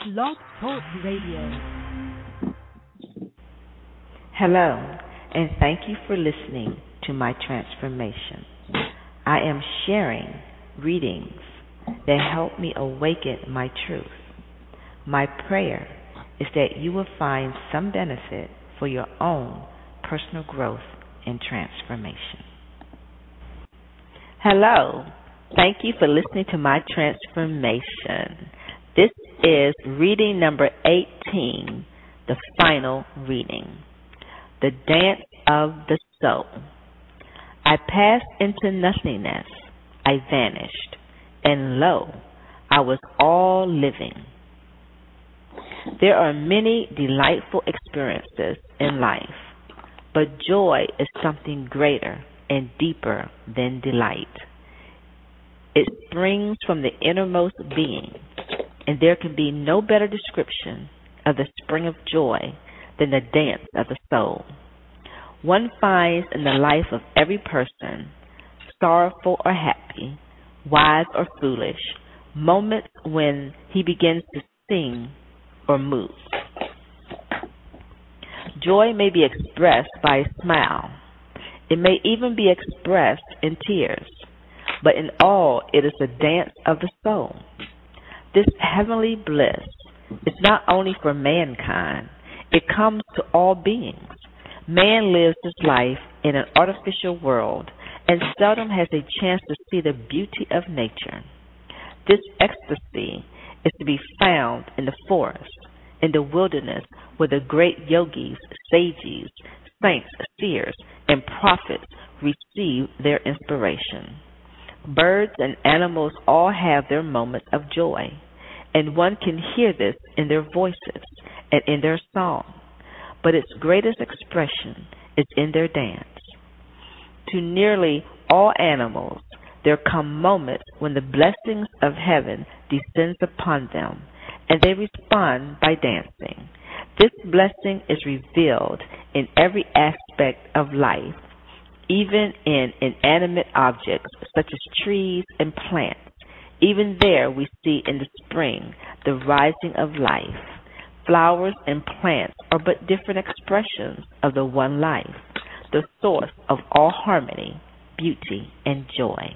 Blog Talk Radio. Hello, and thank you for listening to my transformation. I am sharing readings that help me awaken my truth. My prayer is that you will find some benefit for your own personal growth and transformation. Hello, thank you for listening to my transformation. This is reading number 18, the final reading. The Dance of the Soul. I passed into nothingness, I vanished, and lo, I was all living. There are many delightful experiences in life, but joy is something greater and deeper than delight. It springs from the innermost being, and there can be no better description of the spring of joy than the dance of the soul. One finds in the life of every person, sorrowful or happy, wise or foolish, moments when he begins to sing or move. Joy may be expressed by a smile. It may even be expressed in tears, but in all it is the dance of the soul. This heavenly bliss is not only for mankind, it comes to all beings. Man lives his life in an artificial world and seldom has a chance to see the beauty of nature. This ecstasy is to be found in the forest, in the wilderness, where the great yogis, sages, saints, seers, and prophets receive their inspiration. Birds and animals all have their moments of joy, and one can hear this in their voices and in their song, but its greatest expression is in their dance. To nearly all animals, there come moments when the blessings of heaven descends upon them, and they respond by dancing. This blessing is revealed in every aspect of life, even in inanimate objects such as trees and plants. Even there we see in the spring the rising of life. Flowers and plants are but different expressions of the one life, the source of all harmony, beauty, and joy.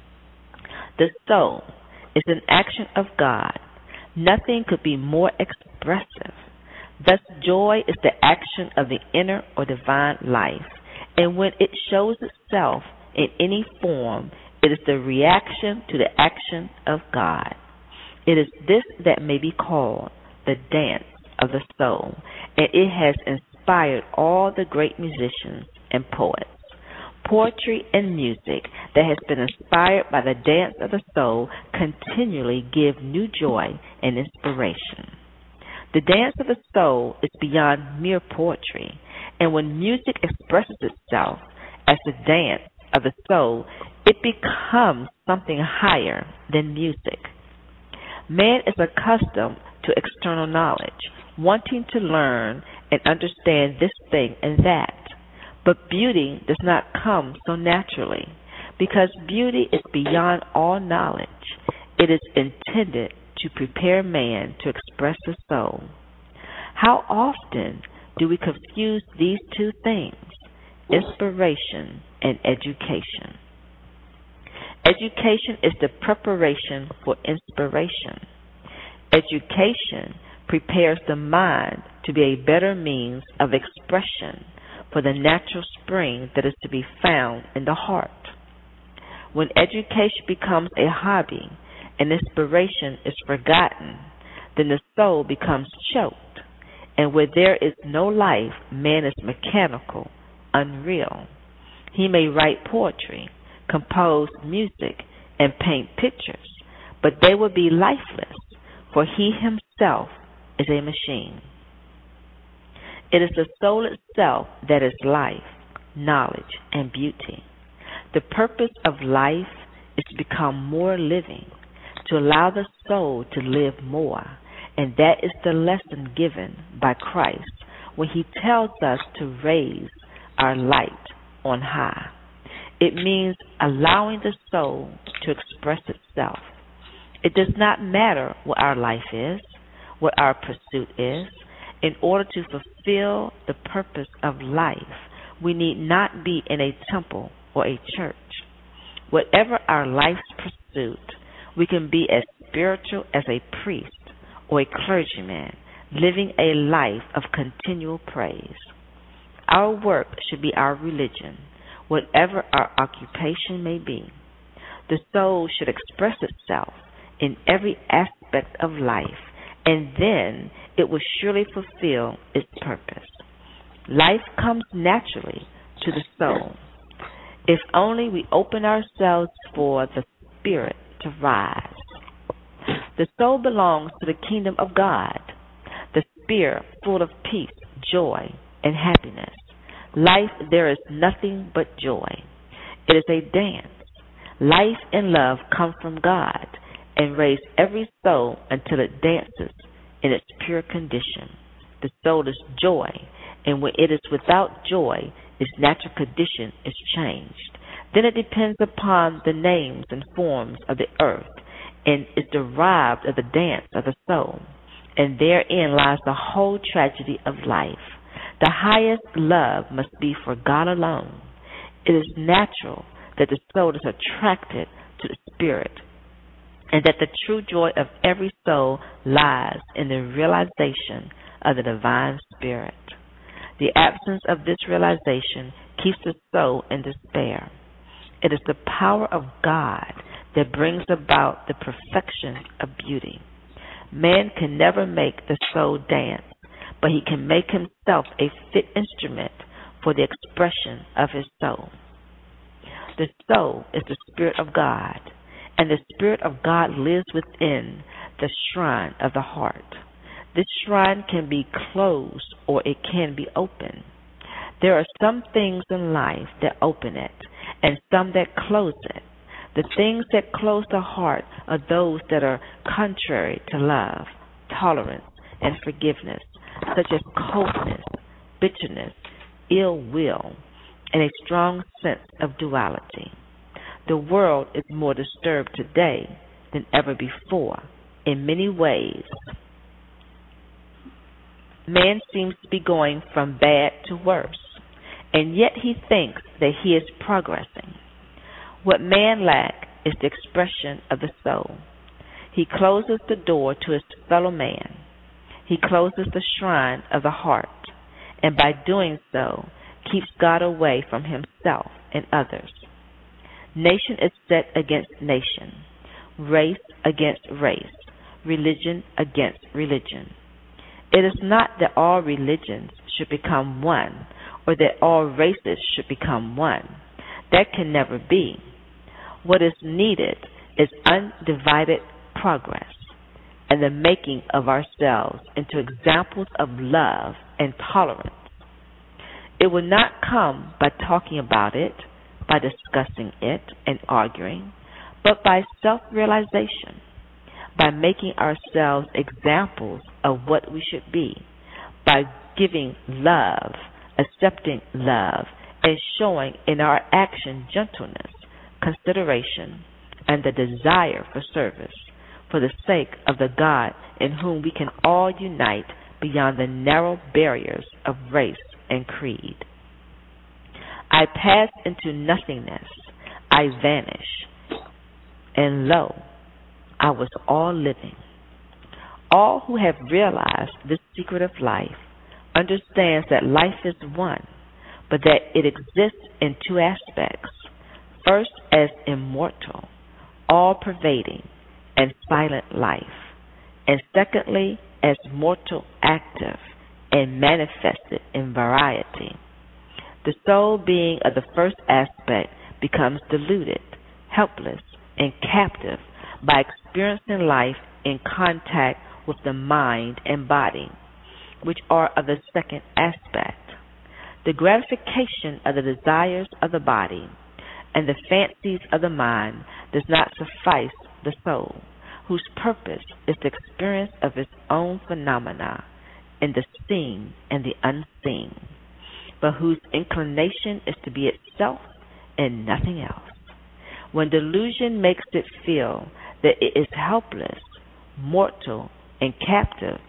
The soul is an action of God. Nothing could be more expressive. Thus, joy is the action of the inner or divine life, and when it shows itself in any form, it is the reaction to the action of God. It is this that may be called the dance of the soul, and it has inspired all the great musicians and poets. Poetry and music that has been inspired by the dance of the soul continually give new joy and inspiration. The dance of the soul is beyond mere poetry, and when music expresses itself as the dance of the soul, it becomes something higher than music. Man is accustomed to external knowledge, wanting to learn and understand this thing and that. But beauty does not come so naturally, because beauty is beyond all knowledge. It is intended to prepare man to express the soul. How often do we confuse these two things, inspiration and education? Education is the preparation for inspiration. Education prepares the mind to be a better means of expression for the natural spring that is to be found in the heart. When education becomes a hobby and inspiration is forgotten, then the soul becomes choked, and where there is no life, man is mechanical, unreal. He may write poetry, compose music, and paint pictures, but they will be lifeless, for he himself is a machine. It is the soul itself that is life, knowledge, and beauty. The purpose of life is to become more living, to allow the soul to live more, and that is the lesson given by Christ when he tells us to raise our light on high. It means allowing the soul to express itself. It does not matter what our life is, what our pursuit is. In order to fulfill the purpose of life, we need not be in a temple or a church. Whatever our life's pursuit, we can be as spiritual as a priest or a clergyman, living a life of continual praise. Our work should be our religion, whatever our occupation may be. The soul should express itself in every aspect of life, and then it will surely fulfill its purpose. Life comes naturally to the soul, if only we open ourselves for the Spirit to rise. The soul belongs to the kingdom of God, the Spirit full of peace, joy, and happiness. Life, there is nothing but joy. It is a dance. Life and love come from God and raise every soul until it dances in its pure condition. The soul is joy, and when it is without joy, its natural condition is changed. Then it depends upon the names and forms of the earth, and is derived of the dance of the soul. And therein lies the whole tragedy of life. The highest love must be for God alone. It is natural that the soul is attracted to the Spirit, and that the true joy of every soul lies in the realization of the divine Spirit. The absence of this realization keeps the soul in despair. It is the power of God that brings about the perfection of beauty. Man can never make the soul dance, but he can make himself a fit instrument for the expression of his soul. The soul is the Spirit of God, and the Spirit of God lives within the shrine of the heart. This shrine can be closed or it can be open. There are some things in life that open it and some that close it. The things that close the heart are those that are contrary to love, tolerance, and forgiveness, such as coldness, bitterness, ill will, and a strong sense of duality. The world is more disturbed today than ever before in many ways. Man seems to be going from bad to worse, and yet he thinks that he is progressing. What man lacks is the expression of the soul. He closes the door to his fellow man. He closes the shrine of the heart, and by doing so, keeps God away from himself and others. Nation is set against nation, race against race, religion against religion. It is not that all religions should become one, or that all races should become one. That can never be. What is needed is undivided progress and the making of ourselves into examples of love and tolerance. It will not come by talking about it, by discussing it and arguing, but by self-realization, by making ourselves examples of what we should be, by giving love, accepting love, and showing in our action gentleness, consideration, and the desire for service, for the sake of the God in whom we can all unite beyond the narrow barriers of race and creed. I pass into nothingness, I vanish, and lo, I was all living. All who have realized this secret of life understands that life is one, but that it exists in two aspects. First, as immortal, all-pervading, and silent life, and secondly, as mortal, active, and manifested in variety. The soul, being of the first aspect, becomes deluded, helpless, and captive by experiencing life in contact with the mind and body, which are of the second aspect. The gratification of the desires of the body and the fancies of the mind does not suffice the soul, whose purpose is the experience of its own phenomena in the seen and the unseen, but whose inclination is to be itself and nothing else. When delusion makes it feel that it is helpless, mortal, and captive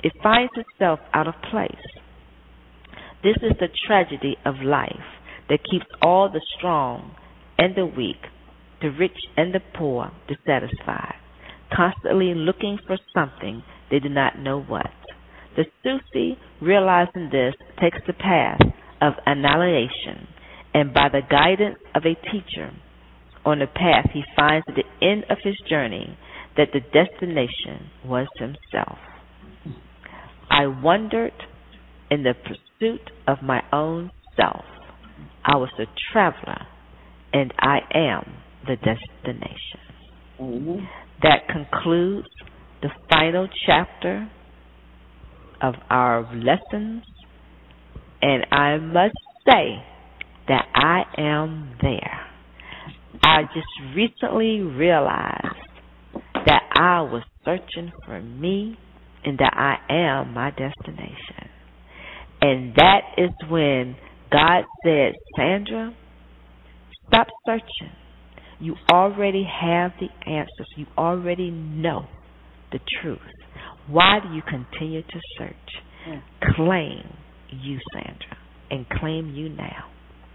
it finds itself out of place. This is the tragedy of life that keeps all the strong and the weak, the rich and the poor dissatisfied, constantly looking for something they do not know what. The Sufi, realizing this, takes the path of annihilation, and by the guidance of a teacher on the path, he finds at the end of his journey that the destination was himself. I wandered in the pursuit of my own self. I was a traveler, and I am the destination. Mm-hmm. That concludes the final chapter of our lessons, and I must say that I am there. I just recently realized that I was searching for me and that I am my destination. And that is when God said, Sandra, stop searching. You already have the answers. You already know the truth. Why do you continue to search? Claim you, Sandra, and claim you now.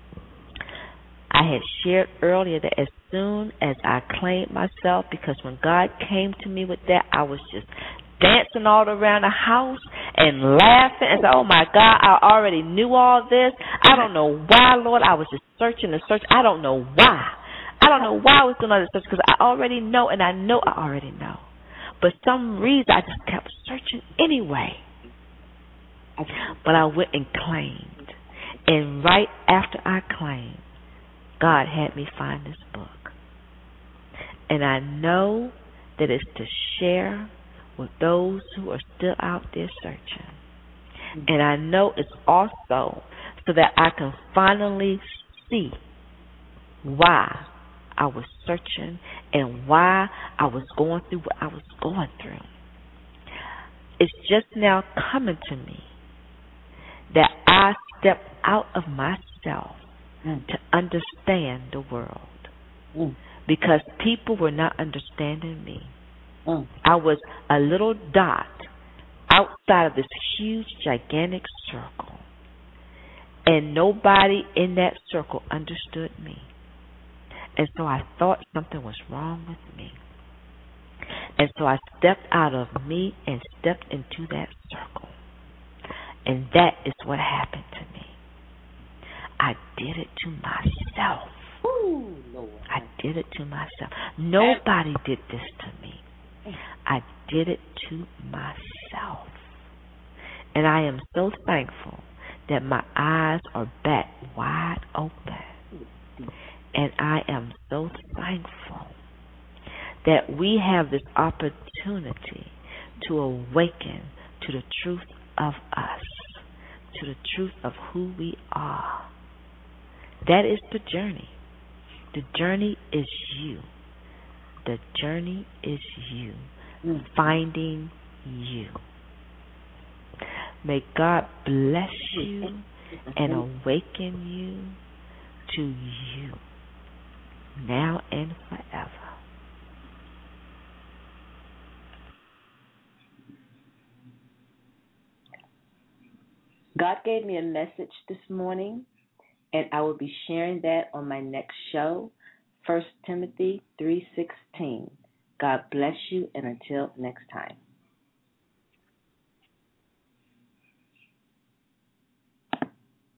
I had shared earlier that as soon as I claimed myself, because when God came to me with that, I was just dancing all around the house and laughing and said, oh my God, I already knew all this. I don't know why, Lord. I was just searching and searching. I don't know why. I don't know why I was doing all this search, because I already know, and I know I already know. But some reason I just kept searching anyway. But I went and claimed. And right after I claimed, God had me find this book. And I know that it's to share with those who are still out there searching. And I know it's also so that I can finally see why I was searching and why I was going through what I was going through. It's just now coming to me that I stepped out of myself to understand the world, because people were not understanding me. I was a little dot outside of this huge, gigantic circle, and nobody in that circle understood me. And so I thought something was wrong with me. And so I stepped out of me and stepped into that circle. And that is what happened to me. I did it to myself. Ooh, Lord. I did it to myself. Nobody did this to me. I did it to myself. And I am so thankful that my eyes are back wide open. And I am so thankful that we have this opportunity to awaken to the truth of us, to the truth of who we are. That is the journey. The journey is you. The journey is you. Finding you. May God bless you and awaken you to you, now and forever. God gave me a message this morning, and I will be sharing that on my next show, 1 Timothy 3:16. God bless you, and until next time.